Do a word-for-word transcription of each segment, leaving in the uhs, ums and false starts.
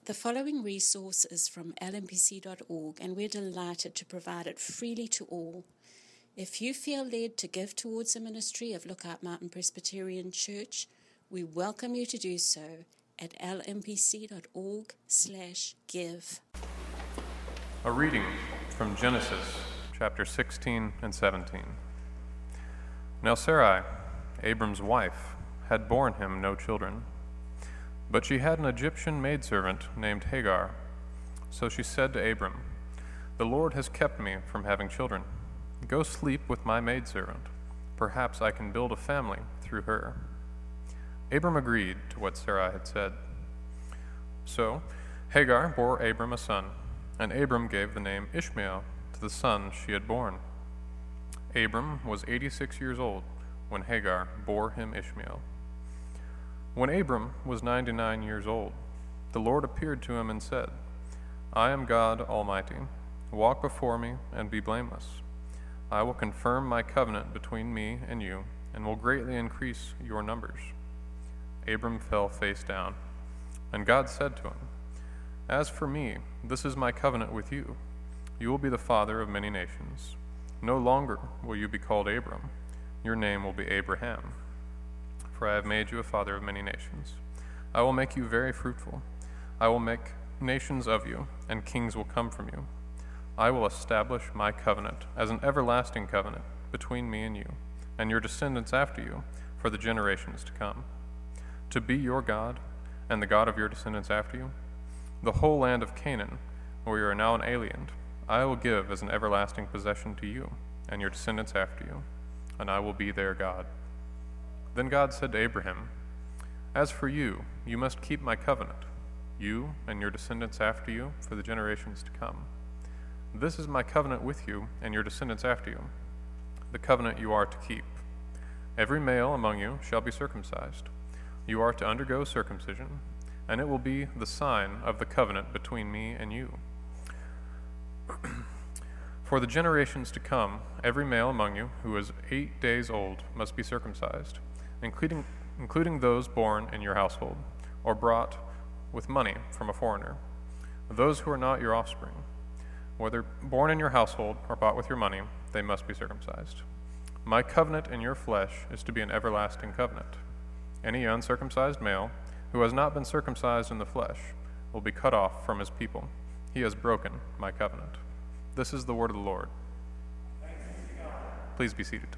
The following resource is from L M P C dot org, and we're delighted to provide it freely to all. If you feel led to give towards the ministry of Lookout Mountain Presbyterian Church, we welcome you to do so at lmpc.org slash give. A reading from Genesis chapter sixteen and seventeen. Now Sarai, Abram's wife, had borne him no children, but she had an Egyptian maidservant named Hagar. So she said to Abram, "The Lord has kept me from having children. Go sleep with my maidservant. Perhaps I can build a family through her." Abram agreed to what Sarai had said. So Hagar bore Abram a son, and Abram gave the name Ishmael to the son she had borne. Abram was eighty-six years old when Hagar bore him Ishmael. When Abram was ninety-nine years old, the Lord appeared to him and said, "I am God Almighty. Walk before me and be blameless. I will confirm my covenant between me and you, and will greatly increase your numbers." Abram fell face down, and God said to him, "As for me, this is my covenant with you. You will be the father of many nations. No longer will you be called Abram. Your name will be Abraham. For I have made you a father of many nations. I will make you very fruitful. I will make nations of you, and kings will come from you. I will establish my covenant as an everlasting covenant between me and you, and your descendants after you, for the generations to come. To be your God, and the God of your descendants after you, the whole land of Canaan, where you are now an alien, I will give as an everlasting possession to you, and your descendants after you, and I will be their God." Then God said to Abraham, "As for you, you must keep my covenant, you and your descendants after you, for the generations to come. This is my covenant with you and your descendants after you, the covenant you are to keep. Every male among you shall be circumcised. You are to undergo circumcision, and it will be the sign of the covenant between me and you. For the generations to come, every male among you who is eight days old must be circumcised, including, including those born in your household, or brought with money from a foreigner, those who are not your offspring. Whether born in your household or bought with your money, they must be circumcised. My covenant in your flesh is to be an everlasting covenant. Any uncircumcised male who has not been circumcised in the flesh will be cut off from his people. He has broken my covenant." This is the word of the Lord. Thanks be to God. Please be seated.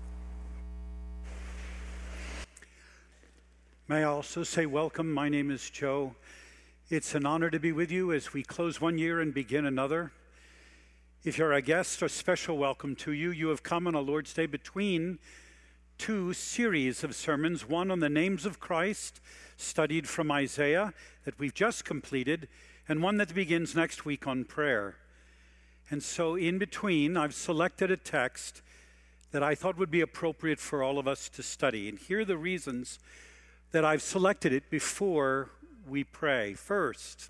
May I also say welcome. My name is Joe. It's an honor to be with you as we close one year and begin another. If you're a guest, a special welcome to you. You have come on a Lord's Day between two series of sermons, one on the names of Christ, studied from Isaiah, that we've just completed, and one that begins next week on prayer. And so in between, I've selected a text that I thought would be appropriate for all of us to study. And here are the reasons that I've selected it before we pray. First,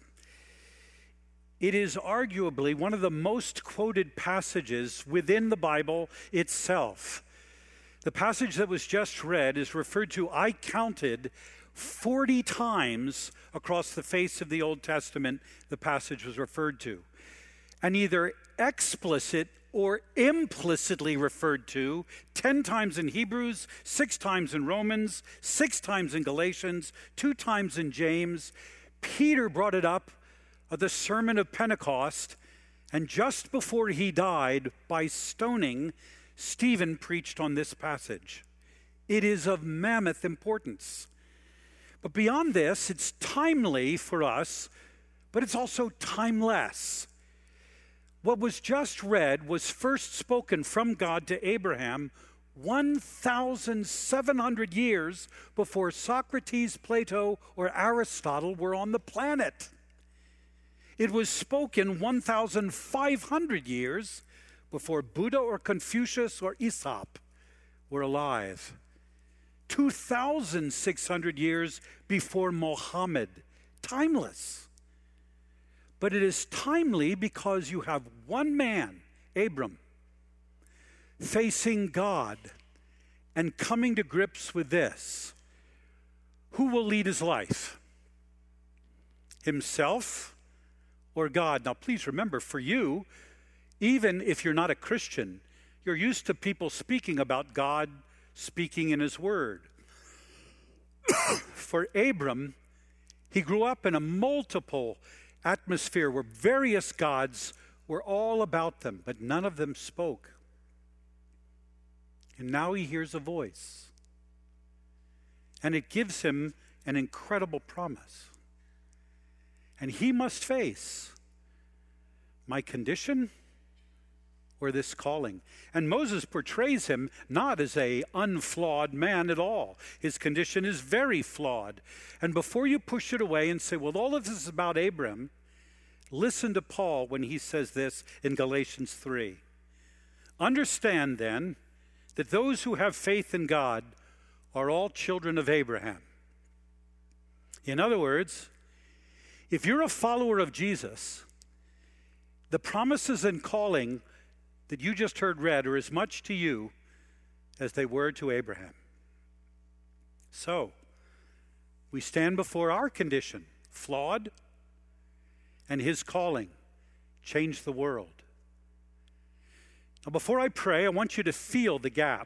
it is arguably one of the most quoted passages within the Bible itself. The passage that was just read is referred to, I counted, forty times across the face of the Old Testament the passage was referred to. And either explicit or implicitly referred to, ten times in Hebrews, six times in Romans, six times in Galatians, two times in James. Peter brought it up at the Sermon of Pentecost, and just before he died by stoning, Stephen preached on this passage. It is of mammoth importance. But beyond this, it's timely for us, but it's also timeless. What was just read was first spoken from God to Abraham one thousand seven hundred years before Socrates, Plato, or Aristotle were on the planet. It was spoken one thousand five hundred years before Buddha or Confucius or Aesop were alive. two thousand six hundred years before Mohammed. Timeless. But it is timely because you have one man, Abram, facing God and coming to grips with this. Who will lead his life? himself or God? Now, please remember, for you, even if you're not a Christian, you're used to people speaking about God speaking in his word. For Abram, he grew up in a multiple atmosphere where various gods were all about them, but none of them spoke. And now he hears a voice. And it gives him an incredible promise. And he must face my condition or this calling. And Moses portrays him not as a unflawed man at all. His condition is very flawed. And before you push it away and say, well, all of this is about Abram, listen to Paul when he says this in Galatians three. Understand then that those who have faith in God are all children of Abraham. In other words, if you're a follower of Jesus, the promises and calling that you just heard read are as much to you as they were to Abraham. So, we stand before our condition, flawed, and his calling, change the world. Now, before I pray, I want you to feel the gap.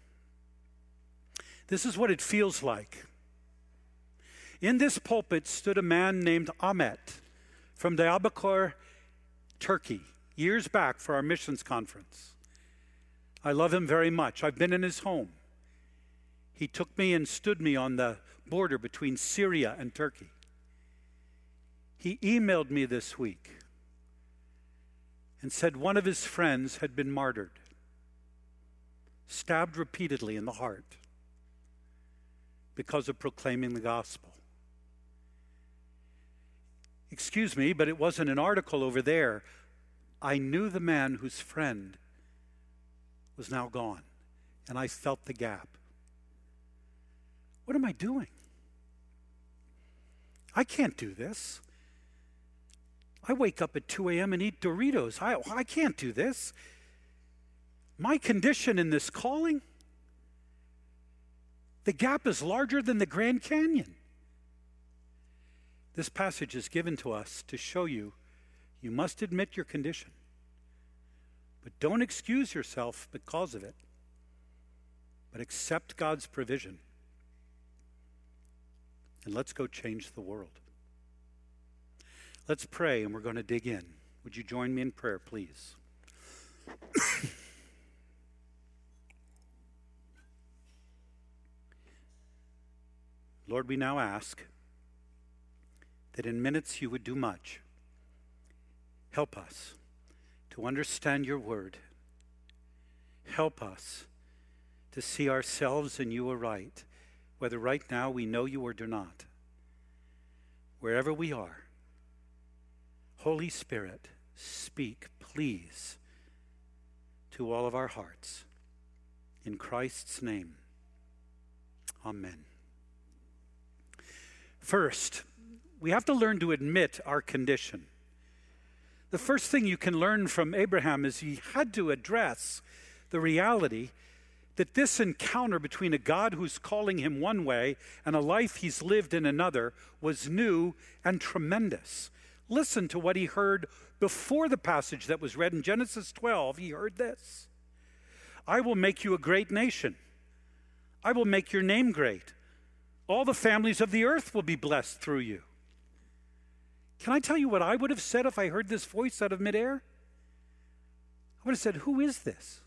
This is what it feels like. In this pulpit stood a man named Ahmet from Diyarbakir, Turkey, years back for our missions conference. I love him very much. I've been in his home. He took me and stood me on the border between Syria and Turkey. He emailed me this week and said one of his friends had been martyred, stabbed repeatedly in the heart because of proclaiming the gospel. Excuse me, but it wasn't an article over there. I knew the man whose friend was now gone, and I felt the gap. What am I doing? I can't do this. I wake up at two a.m. and eat Doritos. I, I can't do this. My condition in this calling, the gap is larger than the Grand Canyon. This passage is given to us to show you, you must admit your condition. But don't excuse yourself because of it. But accept God's provision. And let's go change the world. Let's pray, and we're going to dig in. Would you join me in prayer, please? Lord, we now ask that in minutes you would do much. Help us to understand your word. Help us to see ourselves in you aright, whether right now we know you or do not. Wherever we are, Holy Spirit, speak, please, to all of our hearts. In Christ's name, amen. First, we have to learn to admit our condition. The first thing you can learn from Abraham is he had to address the reality that this encounter between a God who's calling him one way and a life he's lived in another was new and tremendous. Listen to what he heard before the passage that was read in Genesis twelve. He heard this. I will make you a great nation. I will make your name great. All the families of the earth will be blessed through you. Can I tell you what I would have said if I heard this voice out of midair? I would have said, who is this?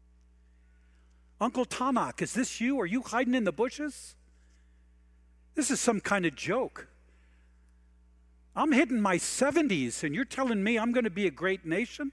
Uncle Tanakh, is this you? Are you hiding in the bushes? This is some kind of joke. I'm hitting my seventies and you're telling me I'm going to be a great nation?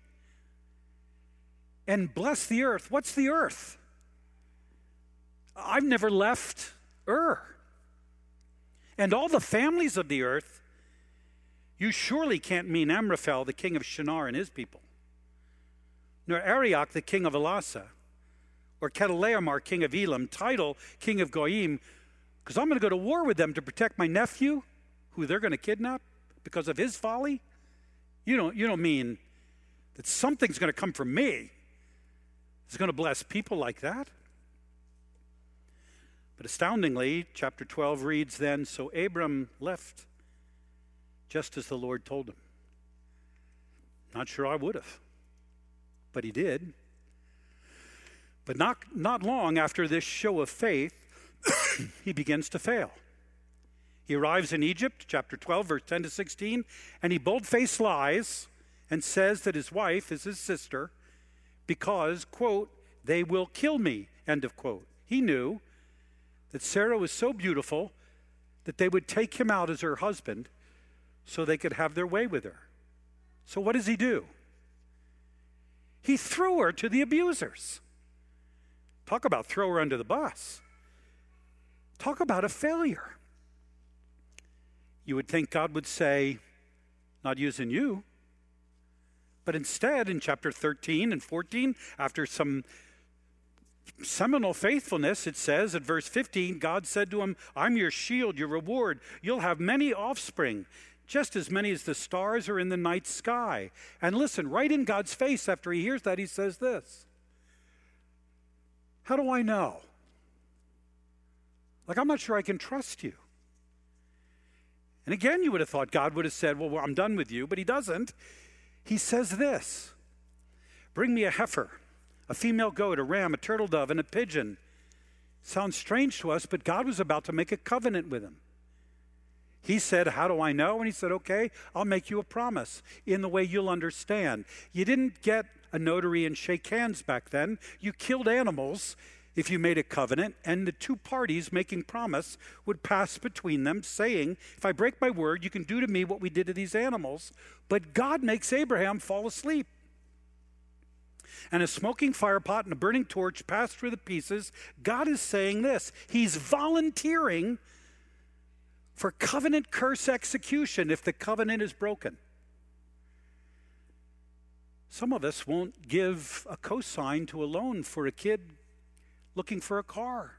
And bless the earth. What's the earth? I've never left Ur. And all the families of the earth, you surely can't mean Amraphel, the king of Shinar and his people, nor Arioch, the king of Elasa, or Kedorlaomer, king of Elam, Tidal, king of Goyim, because I'm going to go to war with them to protect my nephew, who they're going to kidnap because of his folly. You don't, you don't mean that something's going to come from me that's going to bless people like that? But astoundingly, chapter twelve reads then, so Abram left just as the Lord told him. Not sure I would have, but he did. But not, not long after this show of faith, he begins to fail. He arrives in Egypt, chapter twelve, verse ten to sixteen, and he bold-faced lies and says that his wife is his sister because, quote, they will kill me, end of quote. He knew that Sarah was so beautiful that they would take him out as her husband so they could have their way with her. So what does he do? He threw her to the abusers. Talk about throw her under the bus. Talk about a failure. You would think God would say, not using you. But instead, in chapter thirteen and fourteen, after some seminal faithfulness, it says at verse fifteen, God said to him, I'm your shield, your reward. You'll have many offspring, just as many as the stars are in the night sky. And listen, right in God's face after he hears that, he says this. How do I know? Like, I'm not sure I can trust you. And again, you would have thought God would have said, well, I'm done with you, but he doesn't. He says this, bring me a heifer, a female goat, a ram, a turtle dove, and a pigeon. Sounds strange to us, but God was about to make a covenant with him. He said, how do I know? And he said, okay, I'll make you a promise in the way you'll understand. You didn't get a notary and shake hands back then. You killed animals if you made a covenant, and the two parties making promise would pass between them, saying, if I break my word, you can do to me what we did to these animals. But God makes Abraham fall asleep. And a smoking firepot and a burning torch pass through the pieces. God is saying this. He's volunteering for covenant curse execution if the covenant is broken. Some of us won't give a cosign to a loan for a kid looking for a car.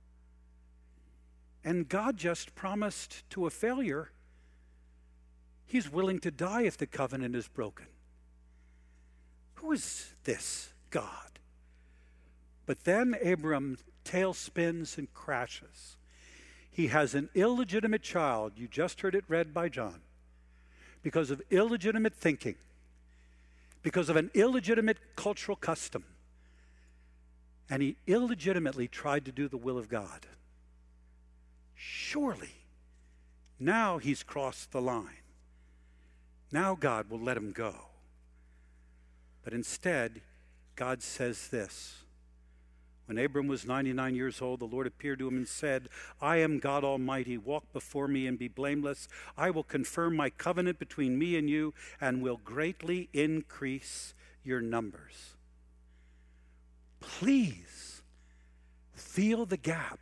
And God just promised to a failure, he's willing to die if the covenant is broken. Who is this God? But then Abram tail spins and crashes. He has an illegitimate child. You just heard it read by John. Because of illegitimate thinking. Because of an illegitimate cultural custom. And he illegitimately tried to do the will of God. Surely, now he's crossed the line. Now God will let him go. But instead, God says this. When Abram was ninety-nine years old, the Lord appeared to him and said, I am God Almighty. Walk before me and be blameless. I will confirm my covenant between me and you and will greatly increase your numbers. Please feel the gap.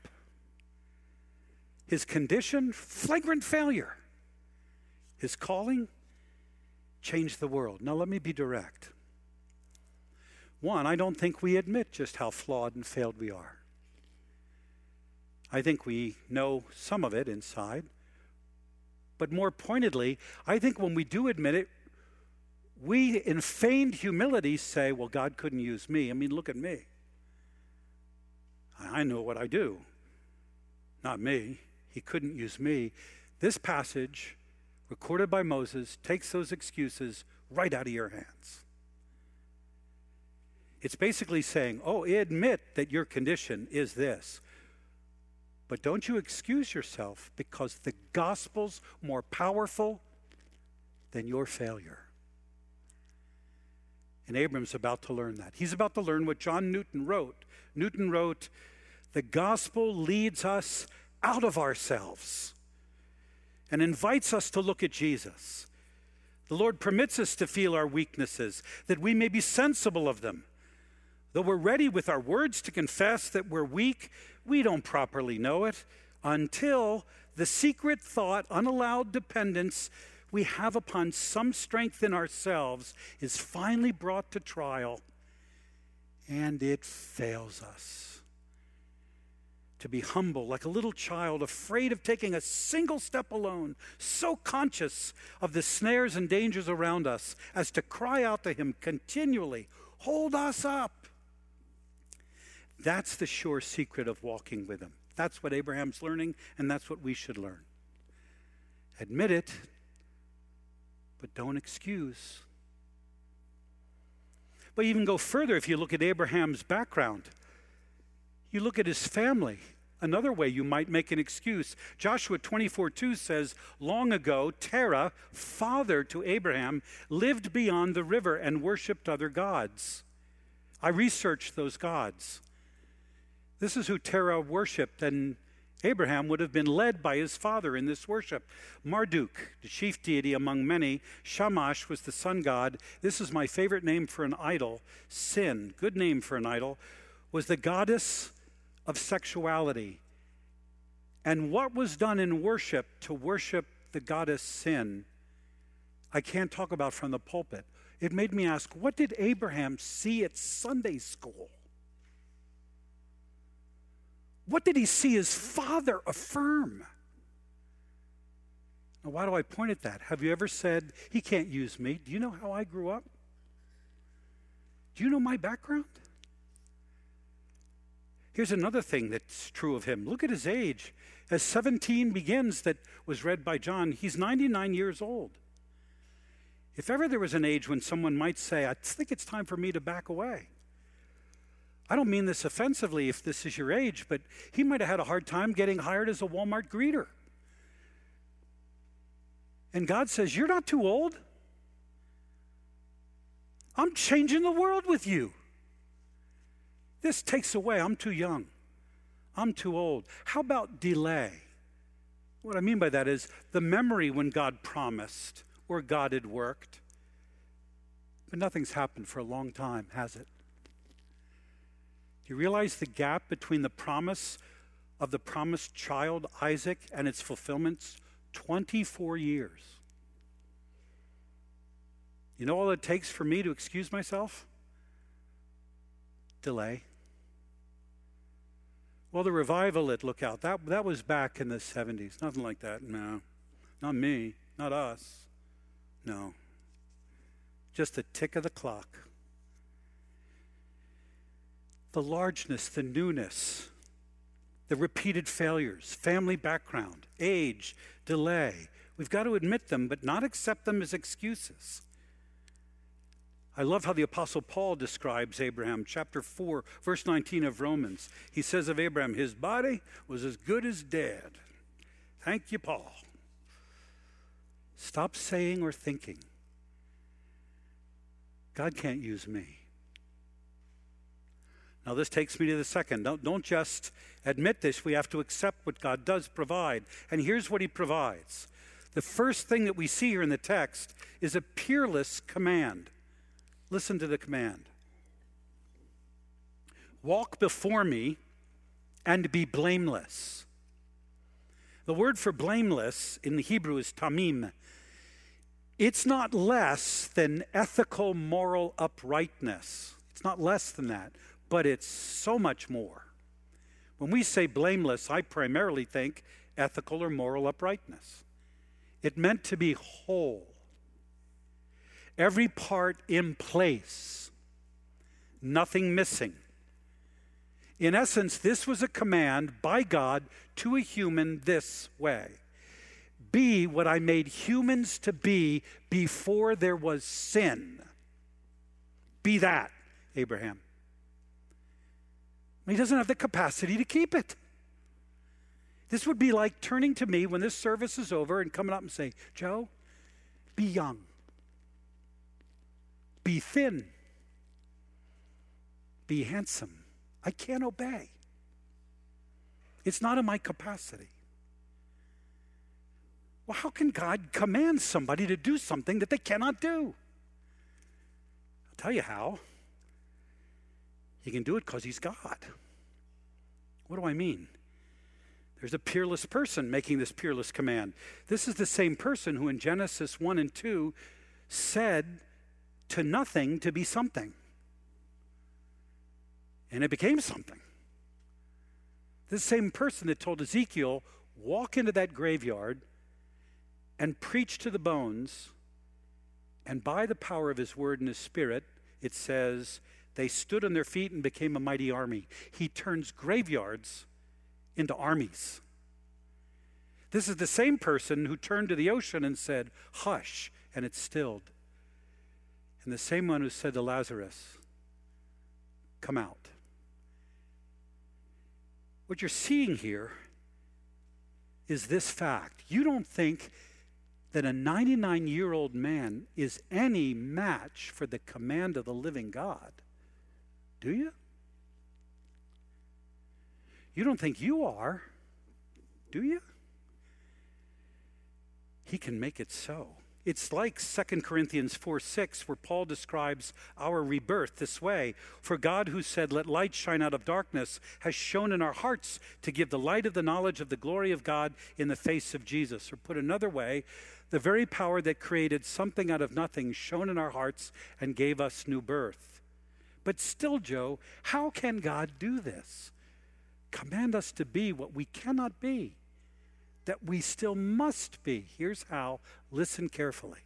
His condition, flagrant failure. His calling, change the world. Now let me be direct. One, I don't think we admit just how flawed and failed we are. I think we know some of it inside. But more pointedly, I think when we do admit it, we in feigned humility say, well, God couldn't use me. I mean, look at me. I know what I do. Not me. He couldn't use me. This passage, recorded by Moses, takes those excuses right out of your hands. It's basically saying, oh, admit that your condition is this. But don't you excuse yourself because the gospel's more powerful than your failure. And Abram's about to learn that. He's about to learn what John Newton wrote. Newton wrote, the gospel leads us out of ourselves and invites us to look at Jesus. The Lord permits us to feel our weaknesses, that we may be sensible of them. Though we're ready with our words to confess that we're weak, we don't properly know it until the secret thought, unallowed dependence we have upon some strength in ourselves is finally brought to trial, and it fails us. To be humble, like a little child, afraid of taking a single step alone, so conscious of the snares and dangers around us as to cry out to him continually, hold us up. That's the sure secret of walking with him. That's what Abraham's learning, and that's what we should learn. Admit it, but don't excuse. But even go further, if you look at Abraham's background, you look at his family. Another way you might make an excuse. Joshua twenty-four two says, long ago, Terah, father to Abraham, lived beyond the river and worshipped other gods. I researched those gods. This is who Terah worshipped, and Abraham would have been led by his father in this worship. Marduk, the chief deity among many. Shamash was the sun god. This is my favorite name for an idol. Sin, good name for an idol, was the goddess of sexuality. And what was done in worship to worship the goddess Sin, I can't talk about from the pulpit. It made me ask, what did Abraham see at Sunday school? What did he see his father affirm? Now, why do I point at that? Have you ever said, he can't use me? Do you know how I grew up? Do you know my background? Here's another thing that's true of him. Look at his age. As seventeen begins, that was read by John, he's ninety-nine years old. If ever there was an age when someone might say, I think it's time for me to back away. I don't mean this offensively if this is your age, but he might have had a hard time getting hired as a Walmart greeter. And God says, you're not too old. I'm changing the world with you. This takes away, I'm too young. I'm too old. How about delay? What I mean by that is the memory when God promised or God had worked. But nothing's happened for a long time, has it? Do you realize the gap between the promise of the promised child, Isaac, and its fulfillment's twenty-four years? You know all it takes for me to excuse myself? Delay. Well, the revival at Lookout, that, that was back in the seventies. Nothing like that, no. Not me, not us. No. Just a tick of the clock. The largeness, the newness, the repeated failures, family background, age, delay. We've got to admit them, but not accept them as excuses. I love how the Apostle Paul describes Abraham, chapter four, verse nineteen of Romans. He says of Abraham, his body was as good as dead. Thank you, Paul. Stop saying or thinking, God can't use me. Now this takes me to the second. Don't, don't just admit this. We have to accept what God does provide. And here's what he provides. The first thing that we see here in the text is a peerless command. Listen to the command. Walk before me and be blameless. The word for blameless in the Hebrew is tamim. It's not less than ethical, moral uprightness. It's not less than that, but it's so much more. When we say blameless, I primarily think ethical or moral uprightness. It meant to be whole. Every part in place, nothing missing. In essence, this was a command by God to a human this way. Be what I made humans to be before there was sin. Be that, Abraham. He doesn't have the capacity to keep it. This would be like turning to me when this service is over and coming up and saying, Joe, be young. Be thin. Be handsome. I can't obey. It's not in my capacity. Well, how can God command somebody to do something that they cannot do? I'll tell you how. He can do it because he's God. What do I mean? There's a peerless person making this peerless command. This is the same person who in Genesis one and two said to nothing to be something. And it became something. This same person that told Ezekiel, walk into that graveyard and preach to the bones, and by the power of his word and his spirit, it says, they stood on their feet and became a mighty army. He turns graveyards into armies. This is the same person who turned to the ocean and said, hush, and it stilled. And the same one who said to Lazarus, come out. What you're seeing here is this fact. You don't think that a ninety-nine-year-old man is any match for the command of the living God, do you? You don't think you are, do you? He can make it so. It's like Second Corinthians four six, where Paul describes our rebirth this way. For God, who said, let light shine out of darkness, has shone in our hearts to give the light of the knowledge of the glory of God in the face of Jesus. Or put another way, the very power that created something out of nothing shone in our hearts and gave us new birth. But still, Joe, how can God do this? Command us to be what we cannot be, that we still must be. Here's how. Listen carefully.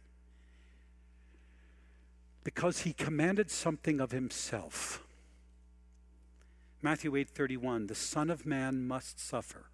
Because he commanded something of himself. Matthew eight thirty-one, the Son of Man must suffer.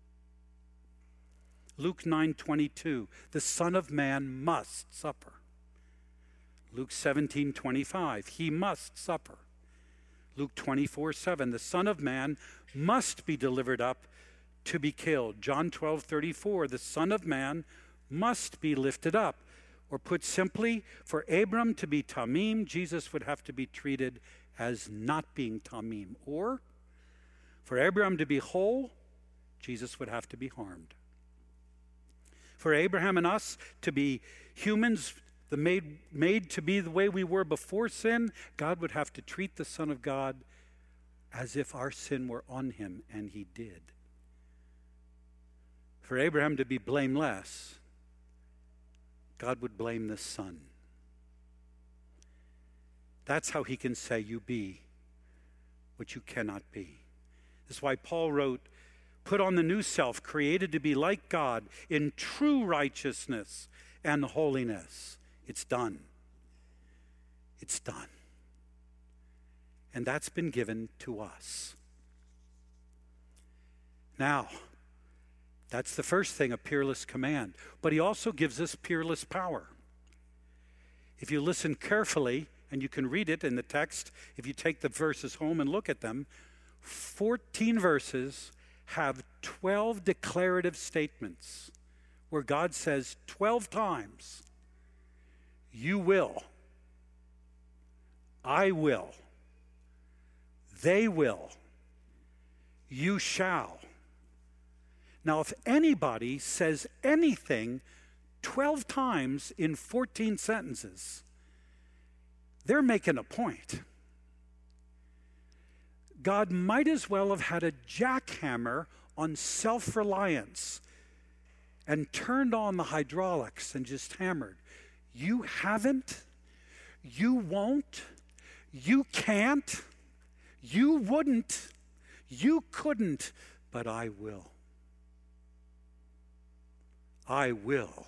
Luke nine twenty-two, the Son of Man must suffer. Luke seventeen twenty-five, he must suffer. Luke twenty-four seven, the Son of Man must be delivered up to be killed. John twelve thirty-four, the Son of Man must be lifted up. Or put simply, for Abram to be Tamim, Jesus would have to be treated as not being Tamim. Or, for Abraham to be whole, Jesus would have to be harmed. For Abraham and us to be humans, the made, made to be the way we were before sin, God would have to treat the Son of God as if our sin were on him, and he did. For Abraham to be blameless, God would blame the Son. That's how he can say, you be what you cannot be. This is why Paul wrote, put on the new self, created to be like God in true righteousness and holiness. It's done. It's done. And that's been given to us. Now, that's the first thing, a peerless command. But he also gives us peerless power. If you listen carefully, and you can read it in the text, if you take the verses home and look at them, fourteen verses have twelve declarative statements where God says twelve times, you will, I will, they will, you shall. Now, if anybody says anything twelve times in fourteen sentences, they're making a point. God might as well have had a jackhammer on self-reliance and turned on the hydraulics and just hammered. You haven't, you won't, you can't, you wouldn't, you couldn't, but I will. I will.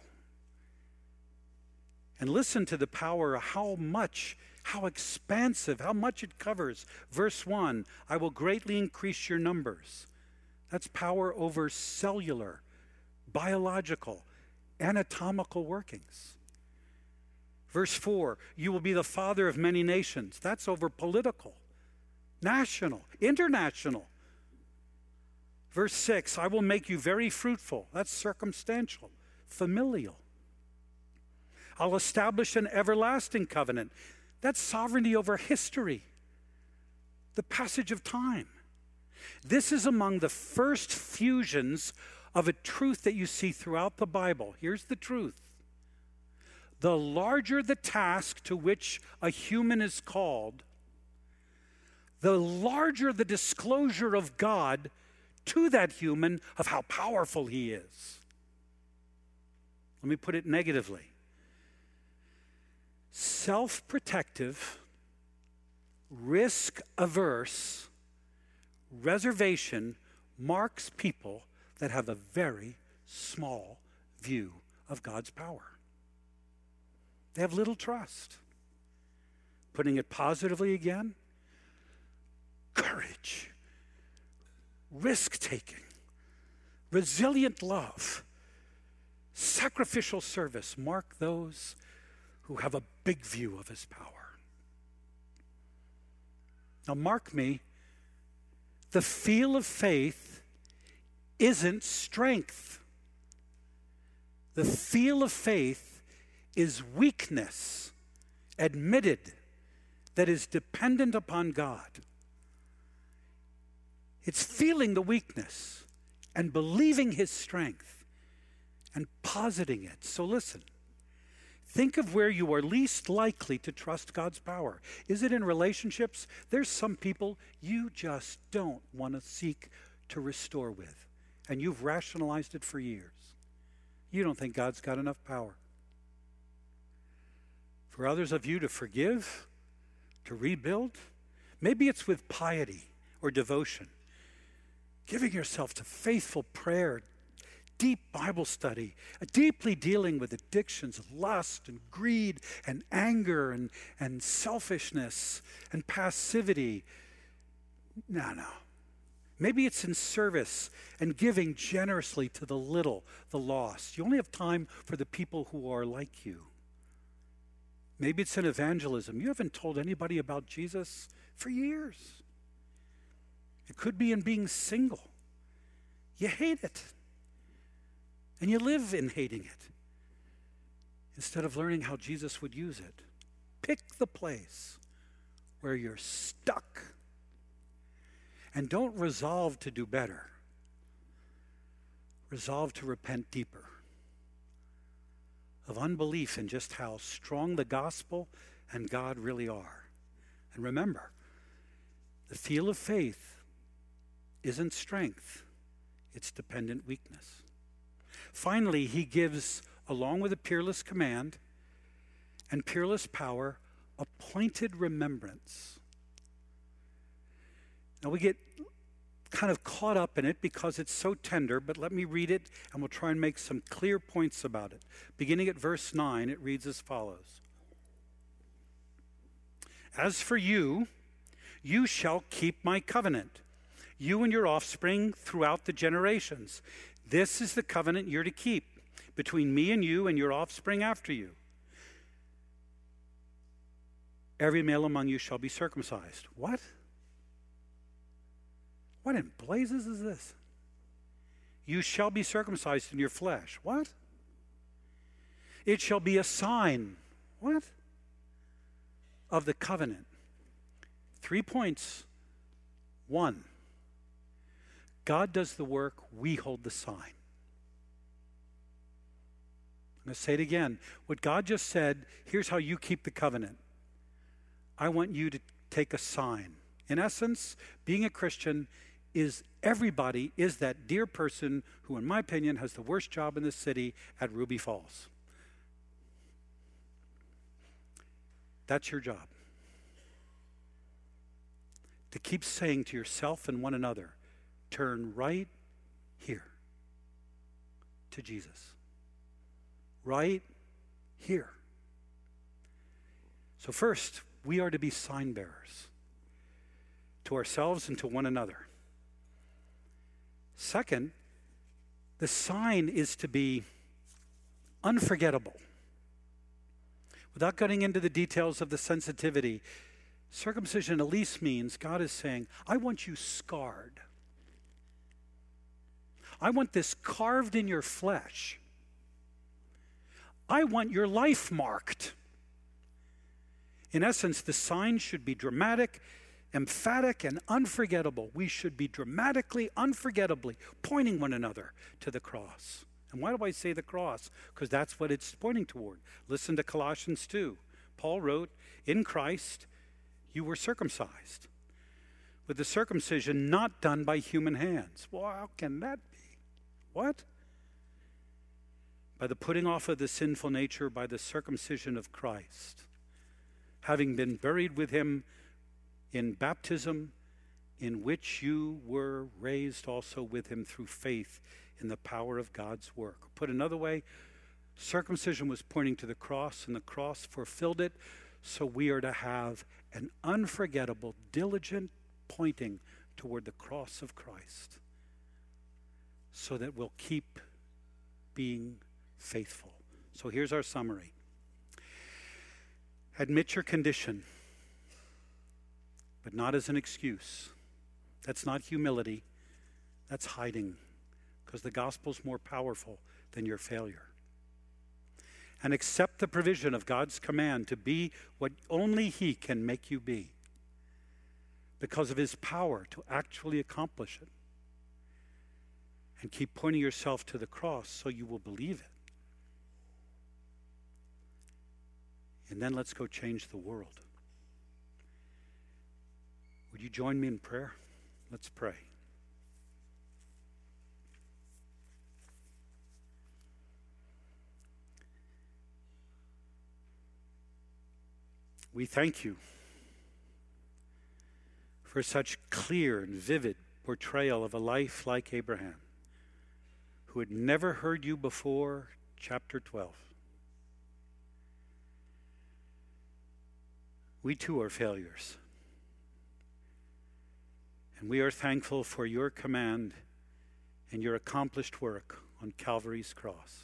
And listen to the power of how much, how expansive, how much it covers. Verse one, I will greatly increase your numbers. That's power over cellular, biological, anatomical workings. Verse four, you will be the father of many nations. That's over political, national, international. Verse six, I will make you very fruitful. That's circumstantial, familial. I'll establish an everlasting covenant. That's sovereignty over history, the passage of time. This is among the first fusions of a truth that you see throughout the Bible. Here's the truth. The larger the task to which a human is called, the larger the disclosure of God to that human of how powerful he is. Let me put it negatively. Self-protective, risk-averse reservation marks people that have a very small view of God's power. They have little trust. Putting it positively again, courage, risk-taking, resilient love, sacrificial service mark those who have a big view of his power. Now mark me, the feel of faith isn't strength. The feel of faith is weakness, admitted, that is dependent upon God. It's feeling the weakness and believing his strength and positing it. So listen, think of where you are least likely to trust God's power. Is it in relationships? There's some people you just don't want to seek to restore with, and you've rationalized it for years. You don't think God's got enough power. For others of you to forgive, to rebuild, maybe it's with piety or devotion, giving yourself to faithful prayer, deep Bible study, deeply dealing with addictions of lust and greed and anger and, and selfishness and passivity. No, no. Maybe it's in service and giving generously to the little, the lost. You only have time for the people who are like you. Maybe it's in evangelism. You haven't told anybody about Jesus for years. It could be in being single. You hate it. And you live in hating it instead of learning how Jesus would use it. Pick the place where you're stuck. And don't resolve to do better. Resolve to repent deeper of unbelief in just how strong the gospel and God really are. And remember, the feel of faith isn't strength, it's dependent weakness. Finally, he gives, along with a peerless command and peerless power, appointed remembrance. Now we get kind of caught up in it because it's so tender, but let me read it and we'll try and make some clear points about it. Beginning at verse nine, it reads as follows. As for you, you shall keep my covenant, you and your offspring throughout the generations. This is the covenant you're to keep between me and you and your offspring after you. Every male among you shall be circumcised. What? What in blazes is this? You shall be circumcised in your flesh. What? It shall be a sign. What? Of the covenant. Three points. One, God does the work, we hold the sign. I'm going to say it again. What God just said, here's how you keep the covenant. I want you to take a sign. In essence, being a Christian is everybody is that dear person who, in my opinion, has the worst job in the city at Ruby Falls. That's your job. To keep saying to yourself and one another, turn right here to Jesus. Right here. So first, we are to be sign bearers to ourselves and to one another. Second, the sign is to be unforgettable. Without getting into the details of the sensitivity, circumcision at least means God is saying, I want you scarred. I want this carved in your flesh. I want your life marked. In essence, the sign should be dramatic, emphatic, and unforgettable. We should be dramatically, unforgettably pointing one another to the cross. And why do I say the cross? Because that's what it's pointing toward. Listen to Colossians two. Paul wrote, in Christ, you were circumcised, with the circumcision not done by human hands. Well, how can that be? What? By the putting off of the sinful nature by the circumcision of Christ, having been buried with him in baptism, in which you were raised also with him through faith in the power of God's work. Put another way, circumcision was pointing to the cross, and the cross fulfilled it, so we are to have an unforgettable, diligent pointing toward the cross of Christ, so that we'll keep being faithful. So here's our summary. Admit your condition, but not as an excuse. That's not humility. That's hiding, because the gospel's more powerful than your failure. And accept the provision of God's command to be what only He can make you be, because of His power to actually accomplish it. And keep pointing yourself to the cross so you will believe it. And then let's go change the world. Would you join me in prayer? Let's pray. We thank you for such clear and vivid portrayal of a life like Abraham, who had never heard you before, chapter twelve. We too are failures. And we are thankful for your command and your accomplished work on Calvary's cross.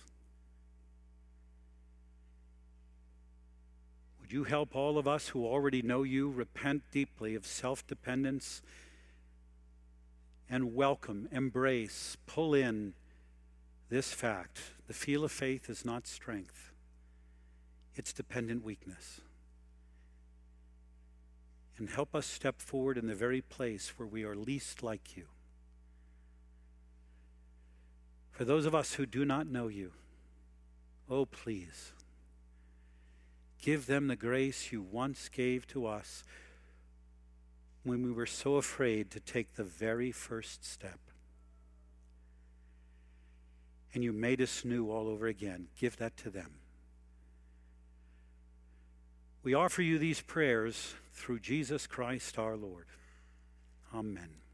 Would you help all of us who already know you repent deeply of self-dependence and welcome, embrace, pull in this fact: the field of faith is not strength, it's dependent weakness. And help us step forward in the very place where we are least like you. For those of us who do not know you, oh please, give them the grace you once gave to us when we were so afraid to take the very first step. And you made us new all over again. Give that to them. We offer you these prayers through Jesus Christ our Lord. Amen.